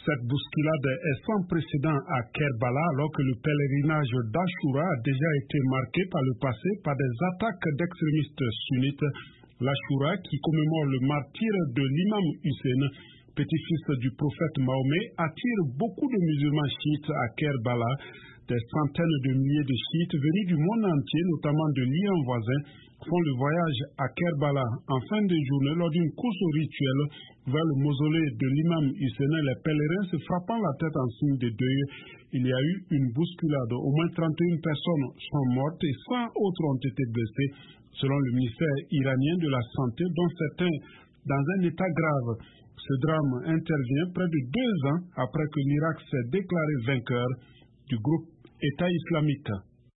Cette bousculade est sans précédent à Kerbala alors que le pèlerinage d'Ashura a déjà été marqué par le passé par des attaques d'extrémistes sunnites. L'Ashura, qui commémore le martyre de l'imam Hussein, petit-fils du prophète Mahomet, attire beaucoup de musulmans chiites à Kerbala. Des centaines de milliers de chiites venus du monde entier, notamment de l'Iran voisin, font le voyage à Kerbala en fin de journée lors d'une course rituelle vers le mausolée de l'imam Hussein. Les pèlerins se frappant la tête en signe de deuil. Il y a eu une bousculade. Au moins 31 personnes sont mortes et 100 autres ont été blessées, selon le ministère iranien de la Santé, dont certains dans un état grave. Ce drame intervient près de 2 ans après que l'Irak s'est déclaré vainqueur du groupe État islamique.